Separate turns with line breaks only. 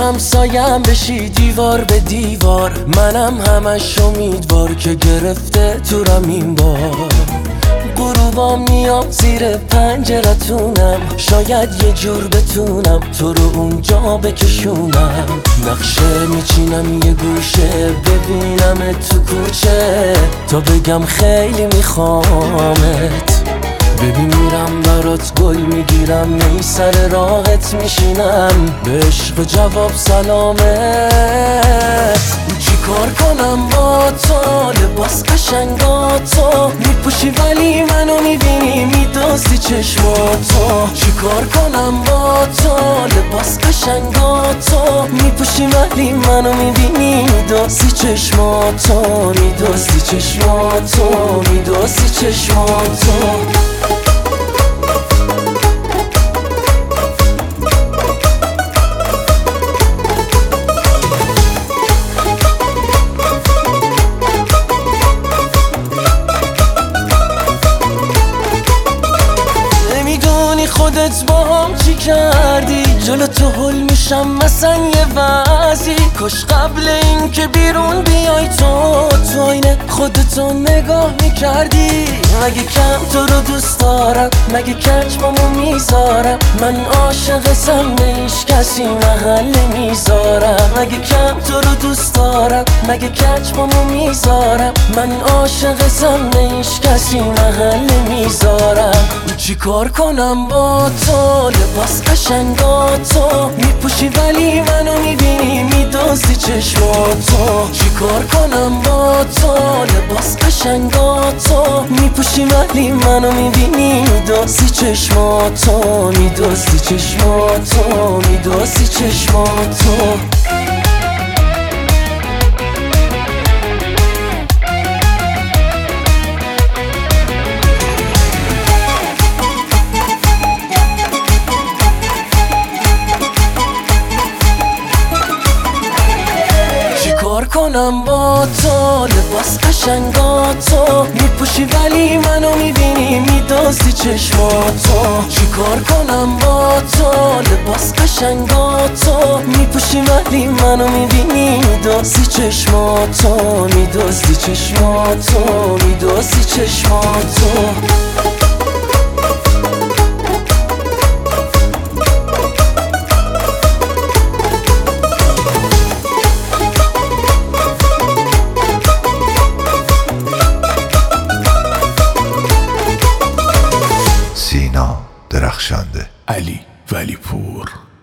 همسایم بشی دیوار به دیوار، منم همش امیدوار که گرفته تورم این بار. غروبا میام زیر پنجرتونم، شاید یه جور بتونم تو رو اونجا بکشونم. نقشه میچینم یه گوشه، ببینم تو کوچه تا بگم خیلی میخوامت. ببین میرم برات گل میگیرم، می سر راحت میشینم، به عشق جواب سلامت. چی کار کنم با تو؟ لباس قشنگاتو میپوشی ولی منو میبینی میدوزی چشماتو. چی کار کنم با تو؟ لباس قشنگاتو میپوشی ولی منو میبینی میدوزی چشماتو، میدوزی چشماتو، میدوزی چشماتو. خودت با هم چی کردی؟ جلو تو هل میشم مثلا یه وضعی. کاش قبل این که بیرون بیای تو اینه خودتو نگاه میکردی. مگه کم تو رو دوست دارم؟ مگه کچمامو میذارم؟ من عاشقتم به هیچ کسی محل نمیذارم. مگه کم تو رو دوست دارم؟ مگه کچمامو میذارم؟ من عاشقتم به هیچ کسی محل نمیذارم. چی کار کنم با تو؟ لباس قشنگاتو میپوشی ولی منو میبینی میدوزی چشماتو. چی کار کنم با تو؟ لباس قشنگاتو میپوشی ولی منو میبینی میدوزی چشماتو، میدوزی چشماتو، میدوزی چشماتو. کار کنم با تو؟ لباس قشنگاتو میپوشی ولی منو میبینی میدوزی چشماتو. چی کار کنم با تو؟ لباس قشنگاتو میپوشی ولی منو میبینی میدوزی چشماتو، میدوزی چشماتو، میدوزی چشماتو.
سینا درخشنده،
علی ولی پور.